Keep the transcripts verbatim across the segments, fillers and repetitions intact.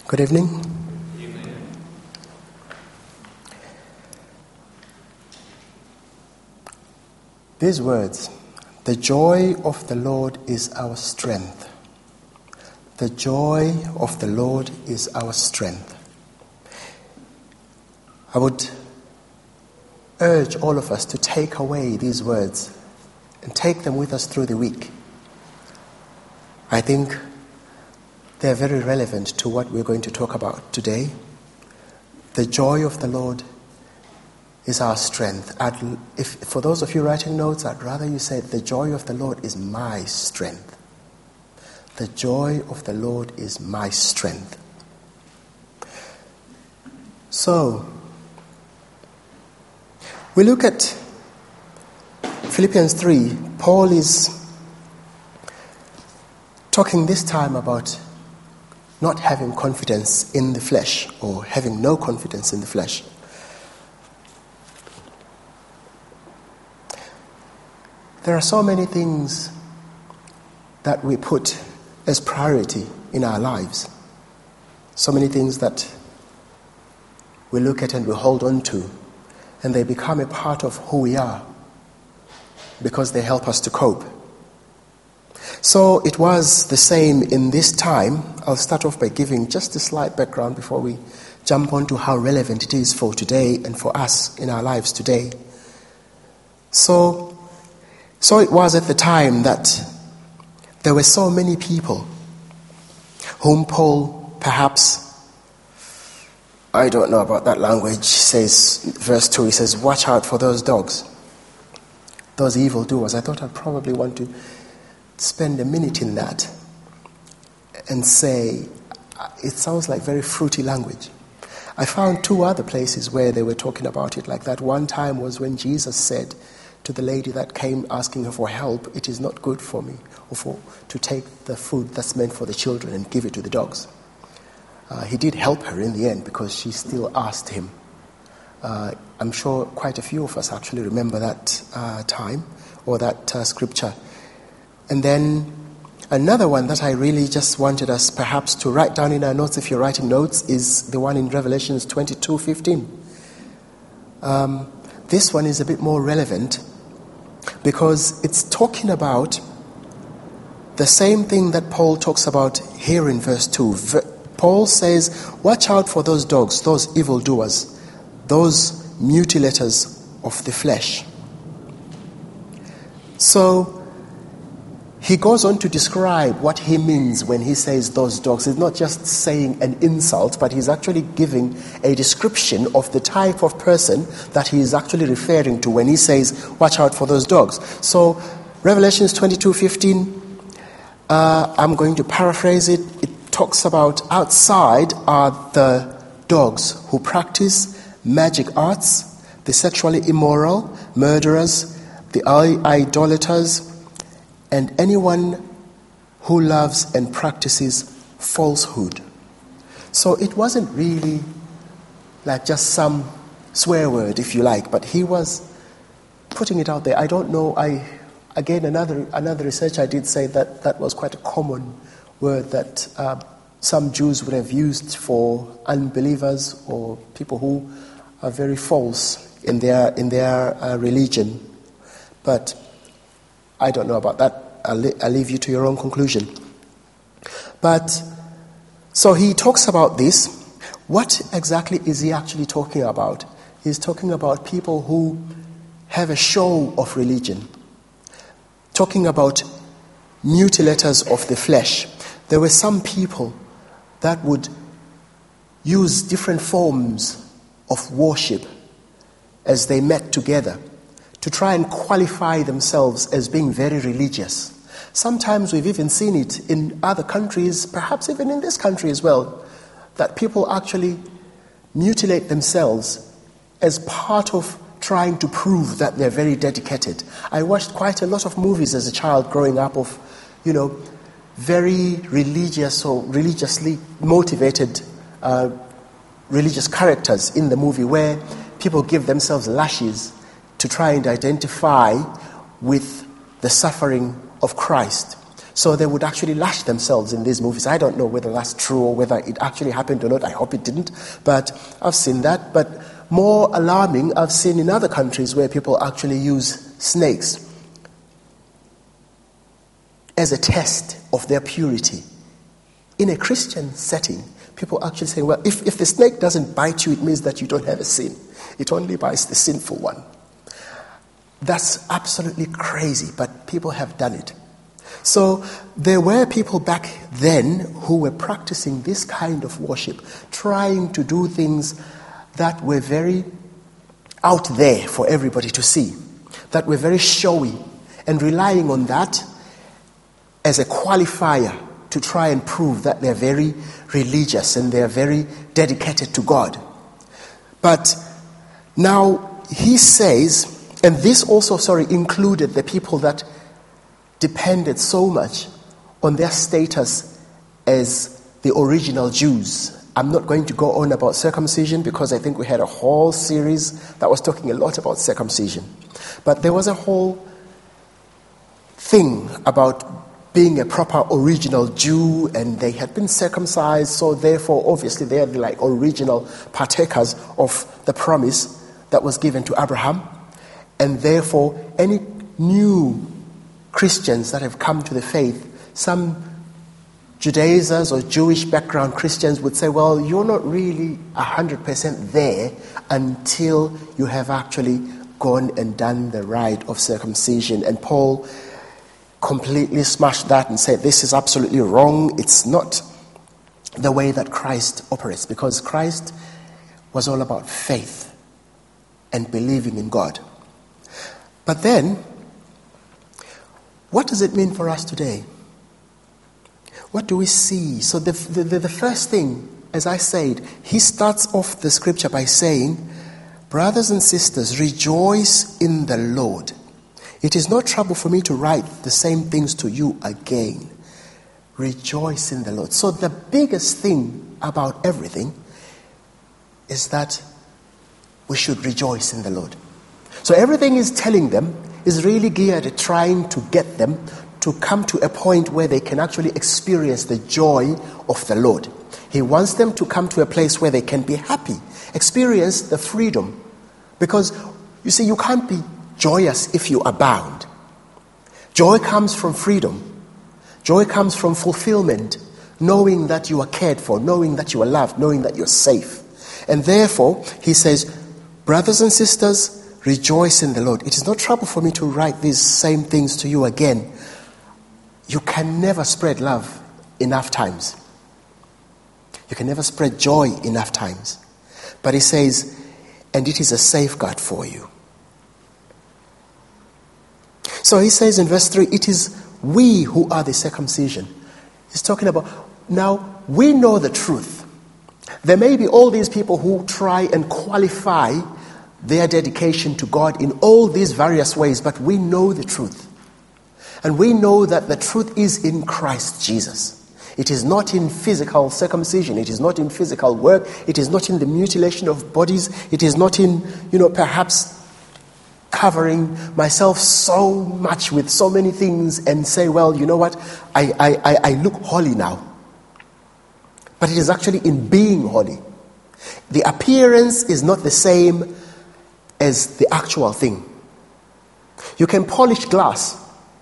Good evening. These words, the joy of the Lord is our strength. The joy of the Lord is our strength. I would urge all of us to take away these words and take them with us through the week. I think they're very relevant to what we're going to talk about today. The joy of the Lord is our strength. I'd, if, for those of you writing notes, I'd rather you say, the joy of the Lord is my strength. The joy of the Lord is my strength. So, we look at Philippians three. Paul is talking this time about not having confidence in the flesh, or having no confidence in the flesh. There are so many things that we put as priority in our lives. So many things that we look at and we hold on to, and they become a part of who we are because they help us to cope. So it was the same in this time. I'll start off by giving just a slight background before we jump on to how relevant it is for today and for us in our lives today. So, so it was at the time that there were so many people whom Paul, perhaps, I don't know about that language, says, verse two, he says, watch out for those dogs, those evildoers. I thought I'd probably want to spend a minute in that and say, it sounds like very fruity language. I found two other places where they were talking about it like that. One time was when Jesus said to the lady that came asking her for help, it is not good for me or for to take the food that's meant for the children and give it to the dogs. Uh, he did help her in the end because she still asked him. Uh, I'm sure quite a few of us actually remember that uh, time or that uh, scripture. And then another one that I really just wanted us perhaps to write down in our notes, if you're writing notes, is the one in Revelations twenty-two fifteen. Um, this one is a bit more relevant because it's talking about the same thing that Paul talks about here in verse two. Paul says, watch out for those dogs, those evildoers, those mutilators of the flesh. So he goes on to describe what he means when he says those dogs. He's not just saying an insult, but he's actually giving a description of the type of person that he is actually referring to when he says, watch out for those dogs. So, Revelations twenty-two fifteen, uh, I'm going to paraphrase it. It talks about outside are the dogs who practice magic arts, the sexually immoral, murderers, the idolaters, and anyone who loves and practices falsehood. So it wasn't really like just some swear word, if you like, but he was putting it out there. I don't know, I again, another another research I did say that that was quite a common word that uh, some Jews would have used for unbelievers or people who are very false in their, in their uh, religion. But I don't know about that. I'll, li- I'll leave you to your own conclusion. But, so he talks about this. What exactly is he actually talking about? He's talking about people who have a show of religion. Talking about mutilators of the flesh. There were some people that would use different forms of worship as they met together to try and qualify themselves as being very religious. Sometimes we've even seen it in other countries, perhaps even in this country as well, that people actually mutilate themselves as part of trying to prove that they're very dedicated. I watched quite a lot of movies as a child growing up of, you know, very religious or religiously motivated uh, religious characters in the movie where people give themselves lashes to try and identify with the suffering of Christ. So they would actually lash themselves in these movies. I don't know whether that's true or whether it actually happened or not. I hope it didn't. But I've seen that. But more alarming, I've seen in other countries where people actually use snakes as a test of their purity. In a Christian setting, people actually say, well, if, if the snake doesn't bite you, it means that you don't have a sin. It only bites the sinful one. That's absolutely crazy, but people have done it. So there were people back then who were practicing this kind of worship, trying to do things that were very out there for everybody to see, that were very showy, and relying on that as a qualifier to try and prove that they're very religious and they're very dedicated to God. But now he says, and this also, sorry, included the people that depended so much on their status as the original Jews. I'm not going to go on about circumcision because I think we had a whole series that was talking a lot about circumcision. But there was a whole thing about being a proper original Jew, and they had been circumcised, so therefore obviously they are the like original partakers of the promise that was given to Abraham. And therefore any new Christians that have come to the faith, some Judaizers or Jewish background Christians would say, well, you're not really one hundred percent there until you have actually gone and done the rite of circumcision. And Paul completely smashed that and said, this is absolutely wrong. It's not the way that Christ operates, because Christ was all about faith and believing in God. But then, what does it mean for us today? What do we see? So the, the, the first thing, as I said, he starts off the scripture by saying, brothers and sisters, rejoice in the Lord. It is no trouble for me to write the same things to you again. Rejoice in the Lord. So the biggest thing about everything is that we should rejoice in the Lord. So everything he's telling them is really geared at trying to get them to come to a point where they can actually experience the joy of the Lord. He wants them to come to a place where they can be happy, experience the freedom. Because, you see, you can't be joyous if you are bound. Joy comes from freedom. Joy comes from fulfillment, knowing that you are cared for, knowing that you are loved, knowing that you're safe. And therefore, he says, brothers and sisters, rejoice in the Lord. It is no trouble for me to write these same things to you again. You can never spread love enough times. You can never spread joy enough times. But he says, and it is a safeguard for you. So he says in verse three, it is we who are the circumcision. He's talking about, now we know the truth. There may be all these people who try and qualify their dedication to God in all these various ways, but we know the truth. And we know that the truth is in Christ Jesus. It is not in physical circumcision. It is not in physical work. It is not in the mutilation of bodies. It is not in, you know, perhaps covering myself so much with so many things and say, well, you know what, I, I, I look holy now. But it is actually in being holy. The appearance is not the same as the actual thing. You can polish glass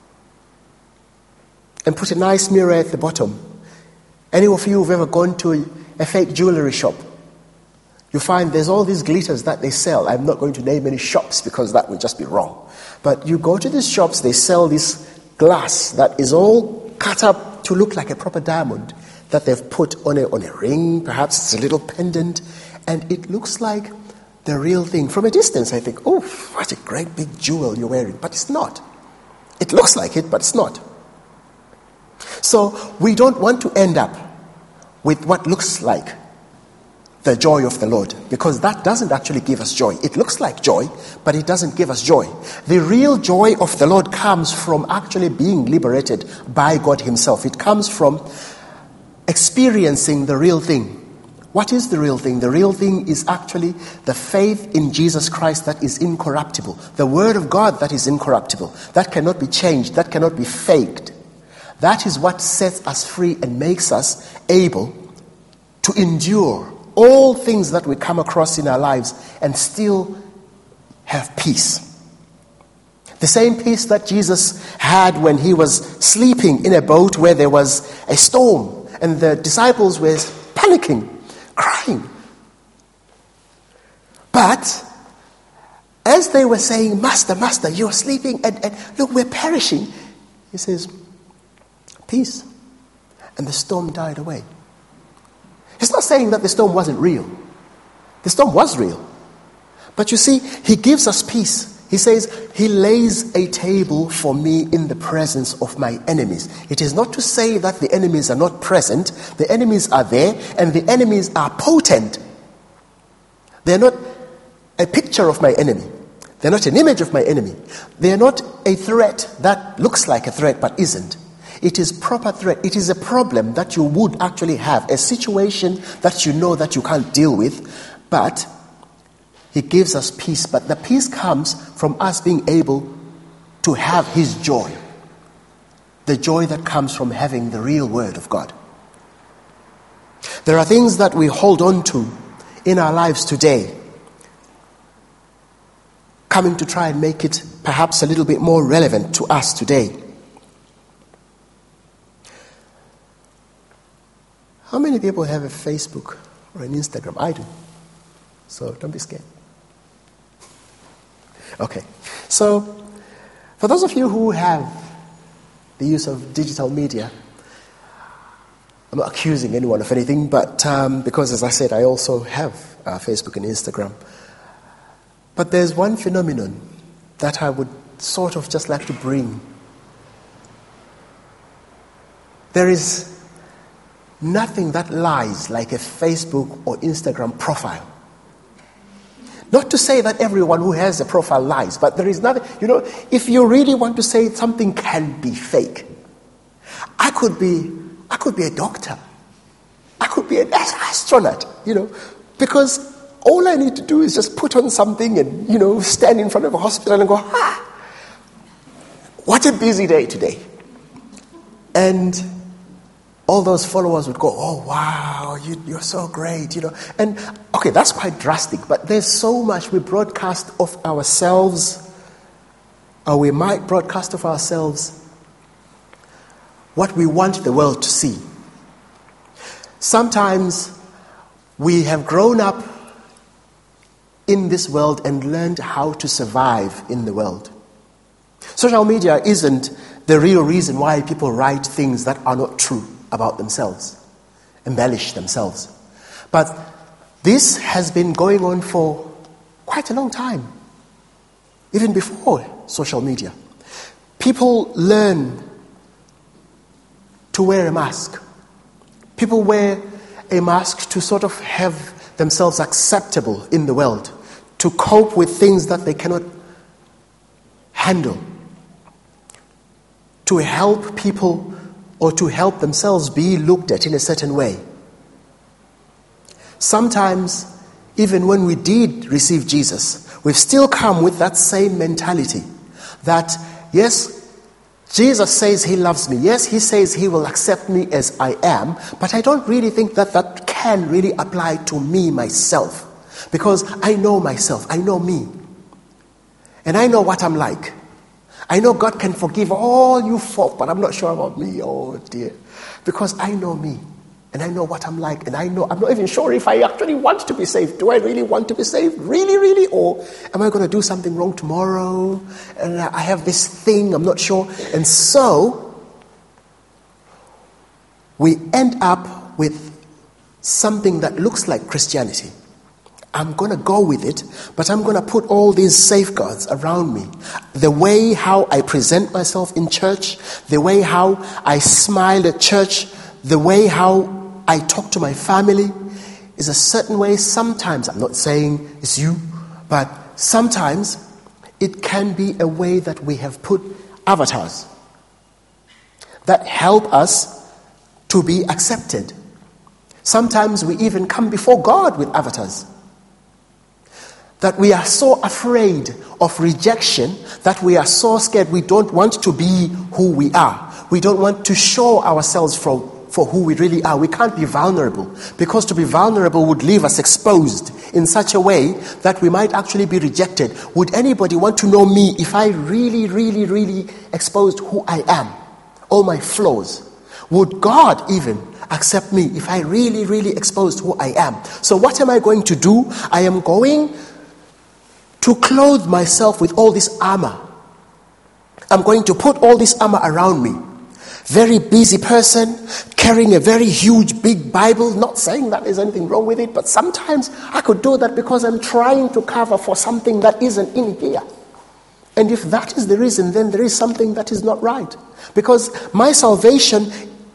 and put a nice mirror at the bottom. Any of you who've ever gone to a fake jewelry shop, you find there's all these glitters that they sell. I'm not going to name any shops because that would just be wrong. But you go to these shops, they sell this glass that is all cut up to look like a proper diamond that they've put on a, on a ring. Perhaps it's a little pendant, and it looks like the real thing. From a distance, I think, oh, what a great big jewel you're wearing. But it's not. It looks like it, but it's not. So we don't want to end up with what looks like the joy of the Lord, because that doesn't actually give us joy. It looks like joy, but it doesn't give us joy. The real joy of the Lord comes from actually being liberated by God himself. It comes from experiencing the real thing. What is the real thing? The real thing is actually the faith in Jesus Christ that is incorruptible. The word of God that is incorruptible. That cannot be changed. That cannot be faked. That is what sets us free and makes us able to endure all things that we come across in our lives and still have peace. The same peace that Jesus had when he was sleeping in a boat where there was a storm and the disciples were panicking, crying. But as they were saying, Master, Master, you're sleeping and, and look, we're perishing. He says, peace. And the storm died away. He's not saying that the storm wasn't real. The storm was real. But you see, he gives us peace. He says, he lays a table for me in the presence of my enemies. It is not to say that the enemies are not present. The enemies are there, and the enemies are potent. They're not a picture of my enemy. They're not an image of my enemy. They're not a threat that looks like a threat but isn't. It is proper threat. It is a problem that you would actually have, a situation that you know that you can't deal with, but he gives us peace. But the peace comes from us being able to have his joy. The joy that comes from having the real word of God. There are things that we hold on to in our lives today, coming to try and make it perhaps a little bit more relevant to us today. How many people have a Facebook or an Instagram? I do. So don't be scared. Okay. So for those of you who have the use of digital media, I'm not accusing anyone of anything, but um, because, as I said, I also have uh, Facebook and Instagram. But there's one phenomenon that I would sort of just like to bring. There is nothing that lies like a Facebook or Instagram profile. Not to say that everyone who has a profile lies, but there is nothing, you know, if you really want to say something can be fake, I could be, I could be a doctor. I could be an astronaut, you know, because all I need to do is just put on something and, you know, stand in front of a hospital and go, ah, what a busy day today. And all those followers would go, oh, wow, you, you're so great, you know. And, okay, that's quite drastic, but there's so much we broadcast of ourselves, or we might broadcast of ourselves what we want the world to see. Sometimes we have grown up in this world and learned how to survive in the world. Social media isn't the real reason why people write things that are not true about themselves, embellish themselves. But this has been going on for quite a long time, even before social media. People learn to wear a mask. People wear a mask to sort of have themselves acceptable in the world, to cope with things that they cannot handle, to help people or to help themselves be looked at in a certain way. Sometimes, even when we did receive Jesus, we've still come with that same mentality that, yes, Jesus says he loves me. Yes, he says he will accept me as I am, but I don't really think that that can really apply to me myself, because I know myself, I know me, and I know what I'm like. I know God can forgive all you folk, but I'm not sure about me. Oh dear. Because I know me. And I know what I'm like. And I know, I'm not even sure if I actually want to be saved. Do I really want to be saved? Really, really? Or am I going to do something wrong tomorrow? And I have this thing, I'm not sure. And so, we end up with something that looks like Christianity. I'm going to go with it, but I'm going to put all these safeguards around me. The way how I present myself in church, the way how I smile at church, the way how I talk to my family is a certain way. Sometimes, I'm not saying it's you, but sometimes it can be a way that we have put avatars that help us to be accepted. Sometimes we even come before God with avatars. That we are so afraid of rejection, that we are so scared we don't want to be who we are. we don't want to show ourselves for, for who we really are. We can't be vulnerable, because to be vulnerable would leave us exposed in such a way that we might actually be rejected. Would anybody want to know me if I really, really, really exposed who I am, all my flaws? Would God even accept me if I really, really exposed who I am? So what am I going to do? I am going to clothe myself with all this armor. I'm going to put all this armor around me. Very busy person, carrying a very huge, big Bible. Not saying that there's anything wrong with it, but sometimes I could do that because I'm trying to cover for something that isn't in here. And if that is the reason, then there is something that is not right. Because my salvation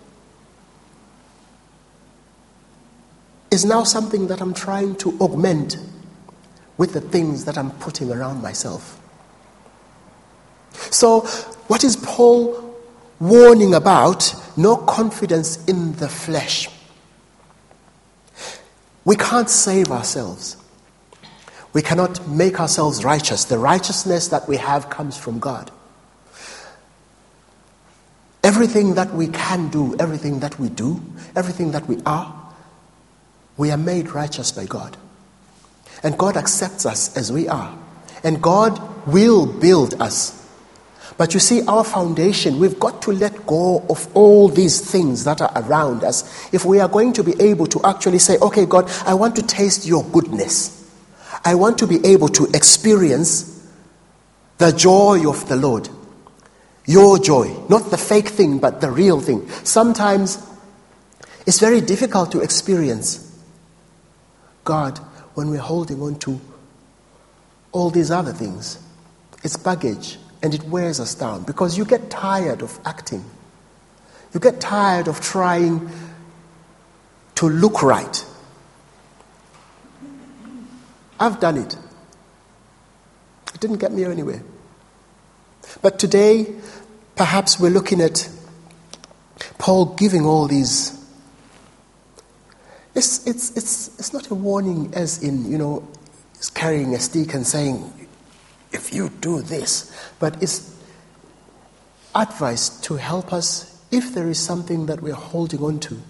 is now something that I'm trying to augment with the things that I'm putting around myself. So, what is Paul warning about? No confidence in the flesh. We can't save ourselves. We cannot make ourselves righteous. The righteousness that we have comes from God. Everything that we can do, everything that we do, everything that we are, we are made righteous by God. And God accepts us as we are. And God will build us. But you see, our foundation, we've got to let go of all these things that are around us if we are going to be able to actually say, okay, God, I want to taste your goodness. I want to be able to experience the joy of the Lord. Your joy, not the fake thing, but the real thing. Sometimes it's very difficult to experience God when we're holding on to all these other things. It's baggage. And it wears us down because you get tired of acting. You get tired of trying to look right. I've done it. It didn't get me anywhere. But today, perhaps we're looking at Paul giving all these. It's, it's, it's, it's not a warning as in, you know, he's carrying a stick and saying, if you do this, but it's advice to help us if there is something that we're holding on to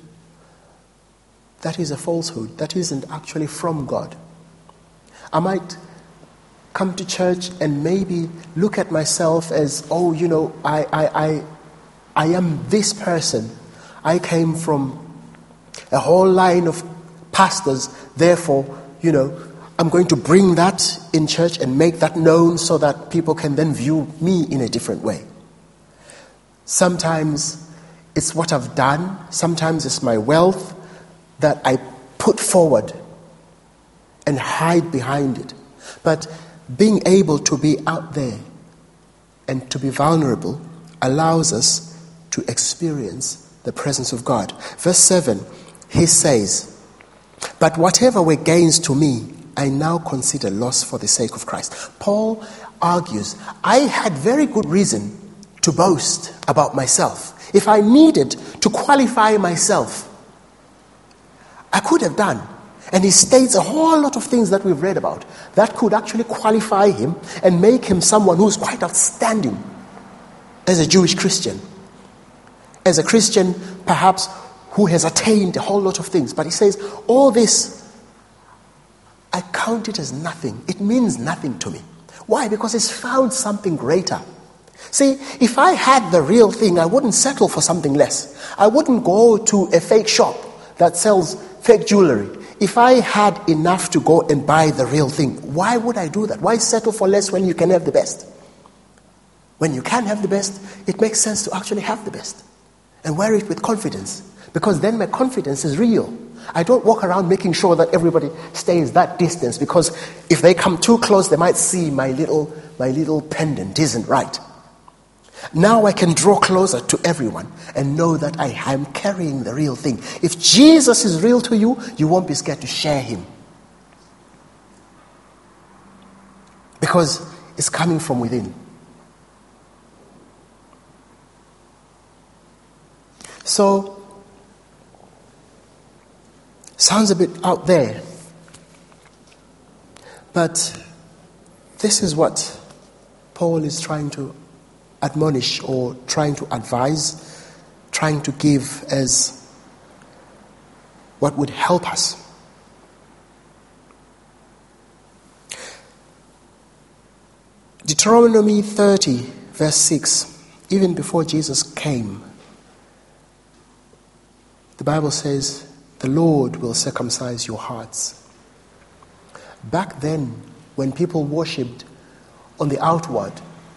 that is a falsehood, that isn't actually from God. I might come to church and maybe look at myself as, oh, you know, I, I, I, I am this person. I came from a whole line of pastors, therefore, you know, I'm going to bring that in church and make that known so that people can then view me in a different way. Sometimes it's what I've done. Sometimes it's my wealth that I put forward and hide behind it. But being able to be out there and to be vulnerable allows us to experience the presence of God. Verse seven, he says, but whatever were gains to me, I now consider loss for the sake of Christ. Paul argues, I had very good reason to boast about myself. If I needed to qualify myself, I could have done. And he states a whole lot of things that we've read about that could actually qualify him and make him someone who's quite outstanding as a Jewish Christian. As a Christian, perhaps, who has attained a whole lot of things. But he says, all this, I count it as nothing. It means nothing to me. Why? Because it's found something greater. See, if I had the real thing, I wouldn't settle for something less. I wouldn't go to a fake shop that sells fake jewelry. If I had enough to go and buy the real thing, why would I do that? Why settle for less when you can have the best? When you can have the best, it makes sense to actually have the best and wear it with confidence, because then my confidence is real. I don't walk around making sure that everybody stays that distance, because if they come too close, they might see my little my little pendant isn't right. Now I can draw closer to everyone and know that I am carrying the real thing. If Jesus is real to you, you won't be scared to share him, because it's coming from within. So, sounds a bit out there, but this is what Paul is trying to admonish or trying to advise trying to give as what would help us. Deuteronomy thirty, verse six, even before Jesus came, the Bible says, the Lord will circumcise your hearts. Back then, when people worshipped on the outward,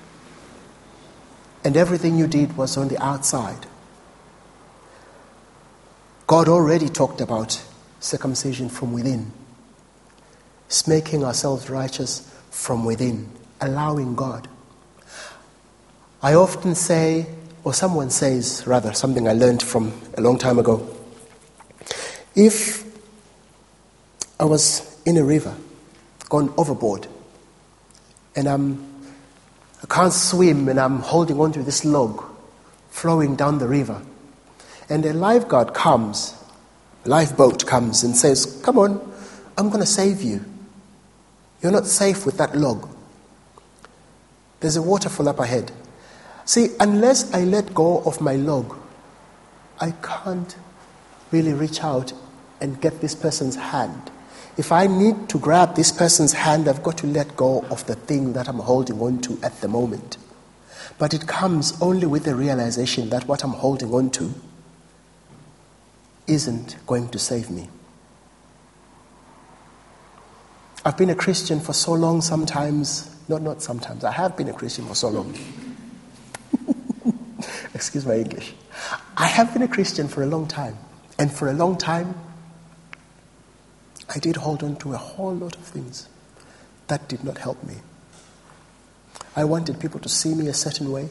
and everything you did was on the outside, God already talked about circumcision from within. It's making ourselves righteous from within, allowing God. I often say, or someone says, rather, something I learned from a long time ago. If I was in a river, gone overboard, and I'm, I can't swim and I'm holding onto this log flowing down the river, and a lifeguard comes, a lifeboat comes and says, come on, I'm going to save you. You're not safe with that log. There's a waterfall up ahead. See, unless I let go of my log, I can't really reach out and get this person's hand. If I need to grab this person's hand, I've got to let go of the thing that I'm holding on to at the moment. But it comes only with the realization that what I'm holding on to isn't going to save me. I've been a Christian for so long, sometimes, not not sometimes, I have been a Christian for so long. Excuse my English. I have been a Christian for a long time. And for a long time, I did hold on to a whole lot of things that did not help me. I wanted people to see me a certain way.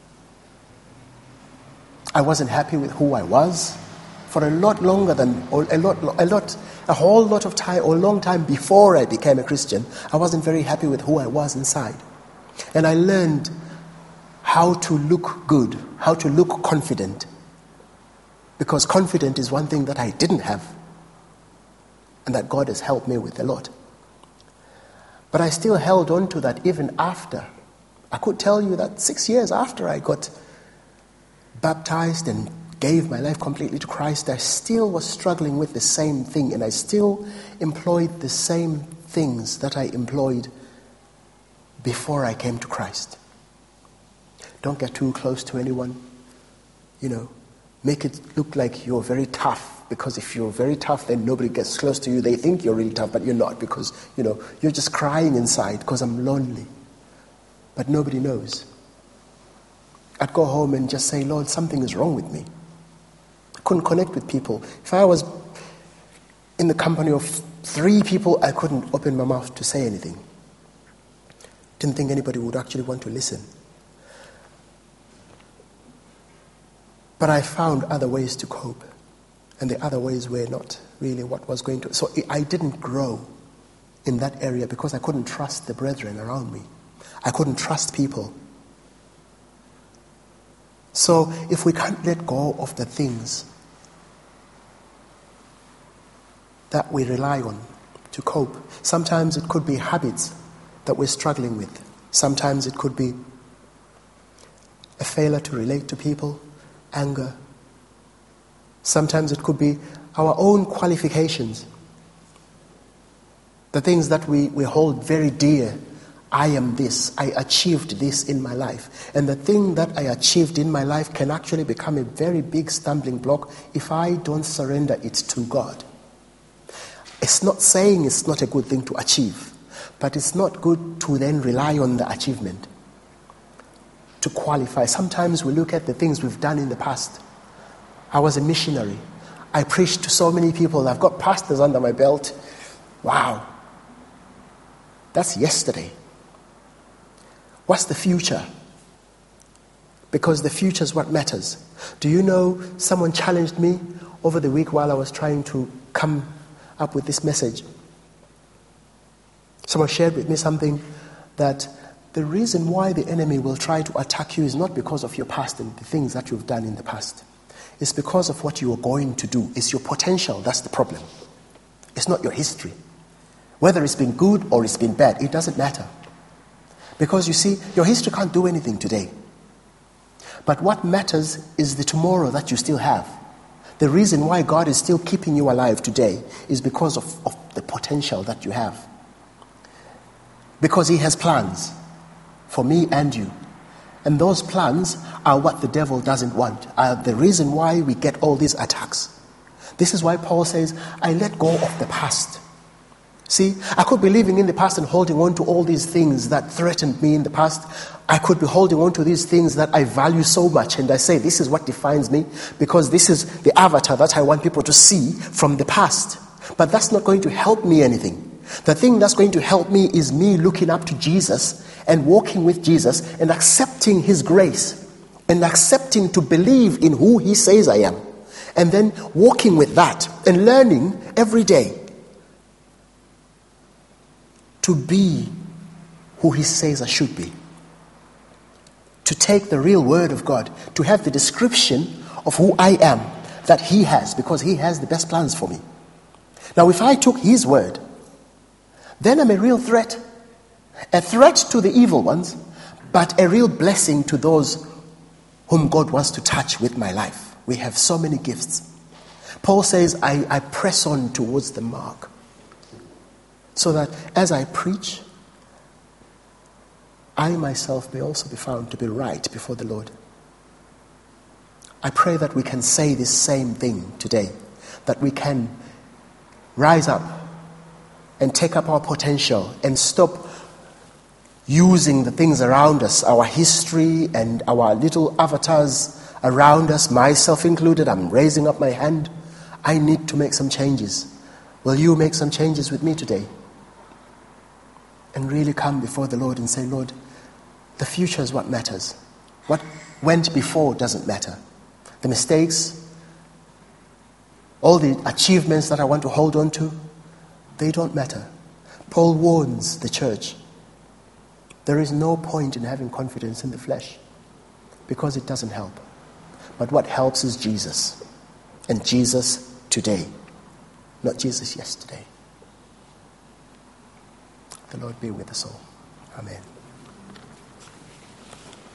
I wasn't happy with who I was for a lot longer than, or a lot, a lot, a whole lot of time, or a long time before I became a Christian. I wasn't very happy with who I was inside. And I learned how to look good, how to look confident. Because confident is one thing that I didn't have, and that God has helped me with a lot. But I still held on to that even after. I could tell you that six years after I got baptized and gave my life completely to Christ, I still was struggling with the same thing, and I still employed the same things that I employed before I came to Christ. Don't get too close to anyone. You know, make it look like you're very tough, because if you're very tough, then nobody gets close to you. They think you're really tough, but you're not, because, you know, you're just crying inside because I'm lonely. But nobody knows. I'd go home and just say, Lord, something is wrong with me. I couldn't connect with people. If I was in the company of three people, I couldn't open my mouth to say anything. Didn't think anybody would actually want to listen. But I found other ways to cope. And the other ways were not really what was going to... So I didn't grow in that area because I couldn't trust the brethren around me. I couldn't trust people. So if we can't let go of the things that we rely on to cope, sometimes it could be habits that we're struggling with. Sometimes it could be a failure to relate to people, anger. Sometimes it could be our own qualifications, the things that we, we hold very dear. I am this, I achieved this in my life. And the thing that I achieved in my life can actually become a very big stumbling block if I don't surrender it to God. It's not saying it's not a good thing to achieve, but it's not good to then rely on the achievement to qualify. Sometimes we look at the things we've done in the past. I was a missionary. I preached to so many people. I've got pastors under my belt. Wow. That's yesterday. What's the future? Because the future is what matters. Do you know, someone challenged me over the week while I was trying to come up with this message. Someone shared with me something that the reason why the enemy will try to attack you is not because of your past and the things that you've done in the past. It's because of what you are going to do. It's your potential that's the problem. It's not your history. Whether it's been good or it's been bad, it doesn't matter. Because you see, your history can't do anything today. But what matters is the tomorrow that you still have. The reason why God is still keeping you alive today is because of, of the potential that you have. Because He has plans for me and you. And those plans are what the devil doesn't want, are the reason why we get all these attacks. This is why Paul says, I let go of the past. See, I could be living in the past and holding on to all these things that threatened me in the past. I could be holding on to these things that I value so much, and I say, this is what defines me, because this is the avatar that I want people to see from the past. But that's not going to help me anything. The thing that's going to help me is me looking up to Jesus and walking with Jesus and accepting His grace and accepting to believe in who He says I am. And then walking with that and learning every day to be who He says I should be. To take the real word of God, to have the description of who I am that He has, because He has the best plans for me. Now, if I took His word, then I'm a real threat. A threat to the evil ones, but a real blessing to those whom God wants to touch with my life. We have so many gifts. Paul says, I, I press on towards the mark, so that as I preach, I myself may also be found to be right before the Lord. I pray that we can say this same thing today, that we can rise up and take up our potential and stop using the things around us, our history and our little avatars around us, myself included. I'm raising up my hand. I need to make some changes. Will you make some changes with me today? And really come before the Lord and say, Lord, the future is what matters. What went before doesn't matter. The mistakes, all the achievements that I want to hold on to, they don't matter. Paul warns the church. There is no point in having confidence in the flesh, because it doesn't help. But what helps is Jesus. And Jesus today, not Jesus yesterday. The Lord be with us all. Amen.